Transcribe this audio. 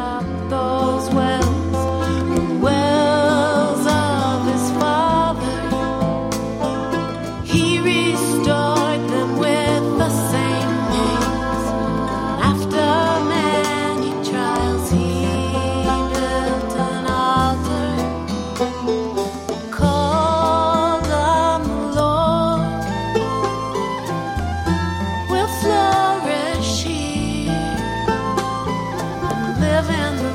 up those wells, the wells of his father. He restored them with the same names. After many trials, he built an altar, called on the Lord. Will flourish here and live in the